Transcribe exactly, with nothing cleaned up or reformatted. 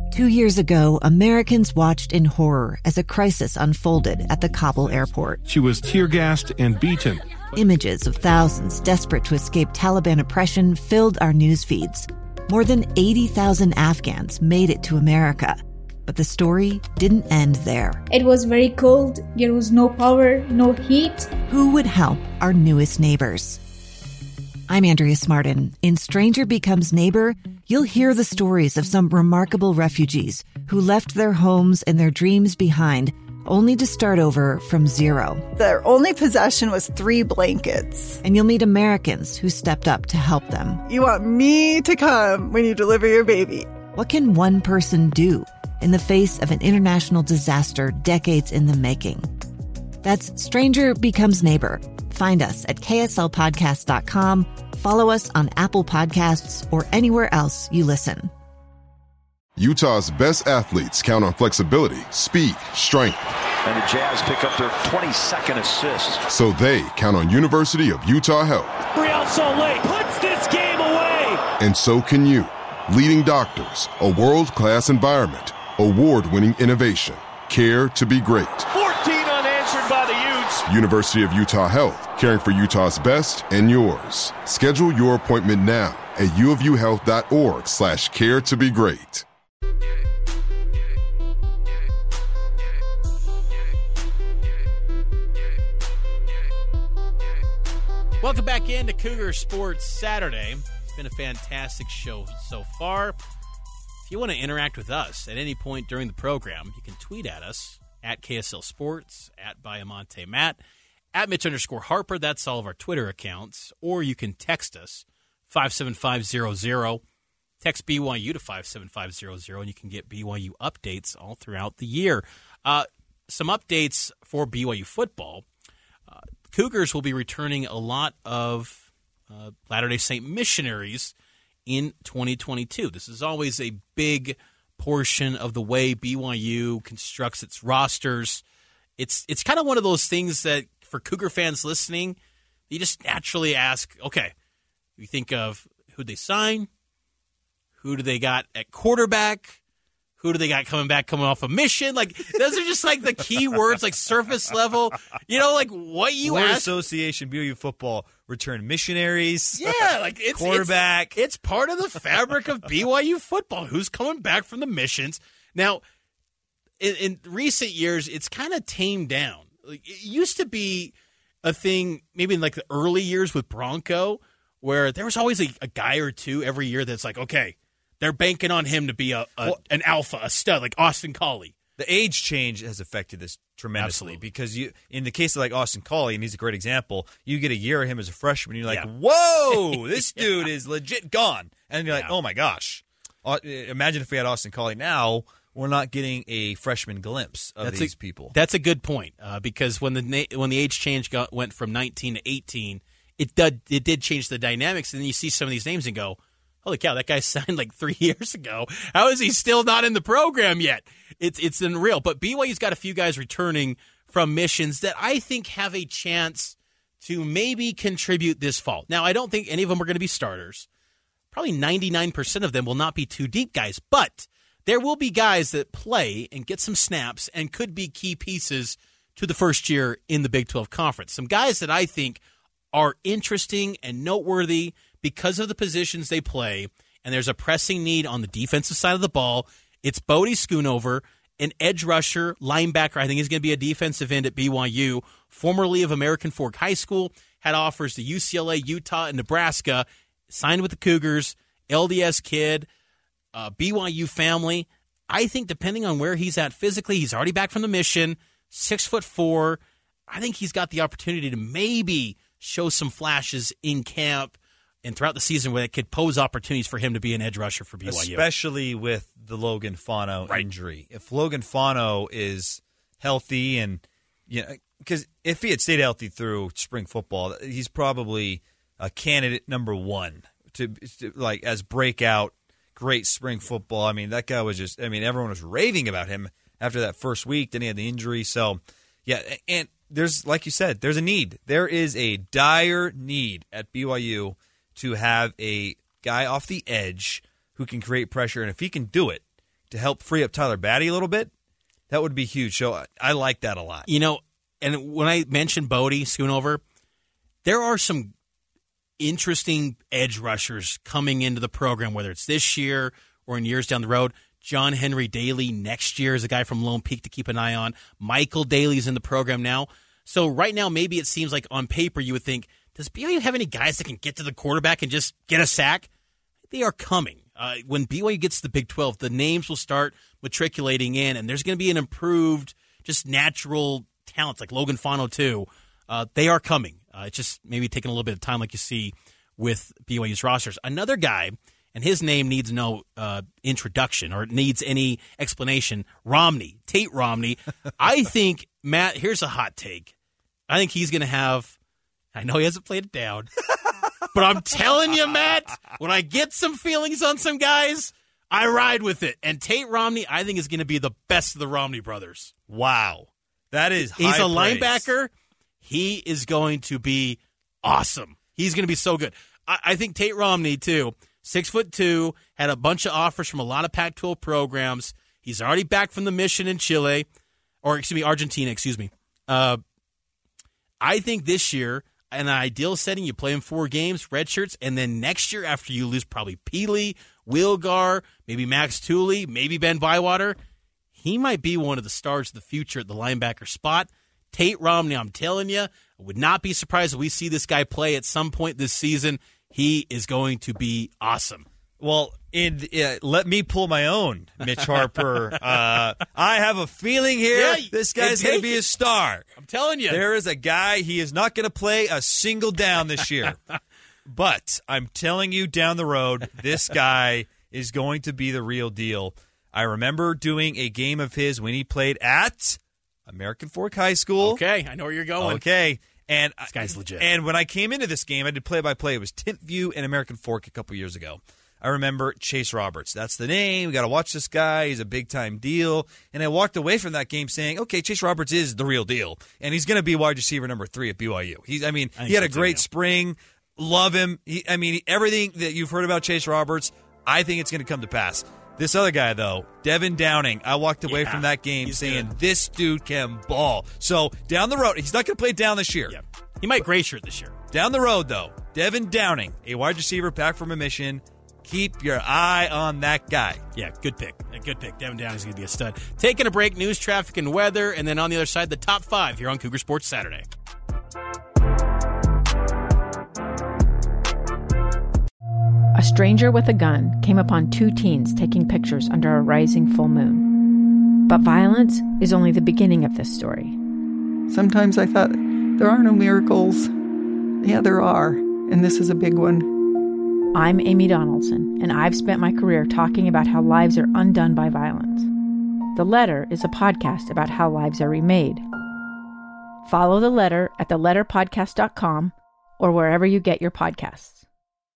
Two years ago, Americans watched in horror as a crisis unfolded at the Kabul airport. She was tear-gassed and beaten. Images of thousands desperate to escape Taliban oppression filled our news feeds. More than eighty thousand Afghans made it to America. But the story didn't end there. It was very cold. There was no power, no heat. Who would help our newest neighbors? I'm Andrea Smartin. In Stranger Becomes Neighbor, you'll hear the stories of some remarkable refugees who left their homes and their dreams behind, only to start over from zero. Their only possession was three blankets. And you'll meet Americans who stepped up to help them. You want me to come when you deliver your baby. What can one person do in the face of an international disaster decades in the making? That's Stranger Becomes Neighbor. Find us at K S L podcast dot com. Follow us on Apple Podcasts or anywhere else you listen. Utah's best athletes count on flexibility, speed, strength. And the Jazz pick up their twenty-second assist. So they count on University of Utah Health. Real Salt Lake puts this game away. And so can you. Leading doctors, a world-class environment, award-winning innovation, care to be great. fourteen unanswered by the Utes. University of Utah Health, caring for Utah's best and yours. Schedule your appointment now at uofuhealth.org slash care to be great. Welcome back into Cougar Sports Saturday. It's been a fantastic show so far. If you want to interact with us at any point during the program, you can tweet at us at K S L Sports, at Biamonte Matt, at Mitch underscore Harper. That's all of our Twitter accounts. Or you can text us, five seven five zero zero. Text B Y U to five seven five zero zero, and you can get B Y U updates all throughout the year. Uh, some updates for B Y U football. Uh, Cougars will be returning a lot of uh, Latter-day Saint missionaries in twenty twenty-two. This is always a big portion of the way B Y U constructs its rosters. It's it's kind of one of those things that for Cougar fans listening, you just naturally ask, okay, you think of who they sign, who do they got at quarterback, who do they got coming back, coming off a mission? Like, those are just like the key words, like surface level. You know, like what you Word ask. Association, B Y U football, return missionaries. Yeah, like it's quarterback. It's, it's part of the fabric of B Y U football. Who's coming back from the missions? Now, in, in recent years, it's kind of tamed down. Like, it used to be a thing, maybe in like the early years with Bronco, where there was always a, a guy or two every year that's like, okay, they're banking on him to be a, a well, an alpha, a stud, like Austin Collie. The age change has affected this tremendously. Absolutely. Because you, in the case of like Austin Collie, and he's a great example, you get a year of him as a freshman, and you're like, yeah. whoa, this yeah. dude is legit gone. And you're like, yeah. oh my gosh. Uh, imagine if we had Austin Collie now, we're not getting a freshman glimpse of that's these a, people. That's a good point, uh, because when the when the age change got, went from nineteen to eighteen, it did, it did change the dynamics, and then you see some of these names and go, holy cow, that guy signed like three years ago. How is he still not in the program yet? It's it's unreal. But B Y U's got a few guys returning from missions that I think have a chance to maybe contribute this fall. Now, I don't think any of them are going to be starters. Probably ninety-nine percent of them will not be too deep guys, but there will be guys that play and get some snaps and could be key pieces to the first year in the Big twelve Conference. Some guys that I think are interesting and noteworthy because of the positions they play, and there's a pressing need on the defensive side of the ball. It's Bodie Schoonover, an edge rusher, linebacker. I think he's going to be a defensive end at B Y U, formerly of American Fork High School, had offers to U C L A, Utah, and Nebraska, signed with the Cougars, L D S kid, uh, B Y U family. I think depending on where he's at physically, he's already back from the mission, six foot four. I think he's got the opportunity to maybe show some flashes in camp and throughout the season where it could pose opportunities for him to be an edge rusher for B Y U. Especially with the Logan Fano right. injury. If Logan Fano is healthy and, you know, because if he had stayed healthy through spring football, he's probably a candidate number one to, to like as breakout great spring football. I mean, that guy was just, I mean, everyone was raving about him after that first week. Then he had the injury. So, yeah, and there's, like you said, there's a need. There is a dire need at B Y U to have a guy off the edge who can create pressure. And if he can do it, to help free up Tyler Batty a little bit, that would be huge. So I, I like that a lot. You know, and when I mentioned Bodie Schoonover, there are some interesting edge rushers coming into the program, whether it's this year or in years down the road. John Henry Daly next year is a guy from Lone Peak to keep an eye on. Michael Daly's in the program now. So right now, maybe it seems like on paper you would think, does B Y U have any guys that can get to the quarterback and just get a sack? They are coming. Uh, when B Y U gets to the Big twelve, the names will start matriculating in, and there's going to be an improved, just natural talents like Logan Fano too. Uh, they are coming. Uh, it's just maybe taking a little bit of time like you see with B Y U's rosters. Another guy, and his name needs no uh, introduction or needs any explanation, Romney, Tate Romney. I think, Matt, here's a hot take. I think he's going to have, I know he hasn't played it down, but I'm telling you, Matt, when I get some feelings on some guys, I ride with it. And Tate Romney, I think, is going to be the best of the Romney brothers. Wow. That is high He's a praise. linebacker. He is going to be awesome. He's going to be so good. I, I think Tate Romney, too, six foot two, had a bunch of offers from a lot of Pac twelve programs. He's already back from the mission in Chile, or excuse me, Argentina, excuse me. Uh, I think this year, in an ideal setting, you play him four games, red shirts, and then next year after you lose probably Peely, Wilgar, maybe Max Tooley, maybe Ben Bywater, he might be one of the stars of the future at the linebacker spot. Tate Romney, I'm telling you, I would not be surprised if we see this guy play at some point this season. He is going to be awesome. Well, in, uh, let me pull my own, Mitch Harper. uh, I have a feeling here Yeah, this guy's going to be a star. I'm telling you. There is a guy, he is not going to play a single down this year. But I'm telling you down the road, this guy is going to be the real deal. I remember doing a game of his when he played at American Fork High School. Okay, I know where you're going. Okay. And This guy's legit. And when I came into this game, I did play-by-play. It was Tent View and American Fork a couple years ago. I remember Chase Roberts. That's the name. We got to watch this guy. He's a big-time deal. And I walked away from that game saying, okay, Chase Roberts is the real deal. And he's going to be wide receiver number three at B Y U. He's, I mean, I he had so a great too. spring. Love him. He, I mean, everything that you've heard about Chase Roberts, I think it's going to come to pass. This other guy, though, Devin Downing, I walked away Yeah, from that game he's saying, good. this dude can ball. So down the road, he's not going to play down this year. Yeah. He might gray shirt this year. Down the road, though, Devin Downing, a wide receiver back from a mission. Keep your eye on that guy. Yeah, good pick. A good pick. Devin Downey's going to be a stud. Taking a break, news, traffic, and weather, and then on the other side, the top five here on Cougar Sports Saturday. A stranger with a gun came upon two teens taking pictures under a rising full moon. But violence is only the beginning of this story. Sometimes I thought, there are no miracles. Yeah, there are, and this is a big one. I'm Amy Donaldson, and I've spent my career talking about how lives are undone by violence. The Letter is a podcast about how lives are remade. Follow The Letter at the letter podcast dot com or wherever you get your podcasts.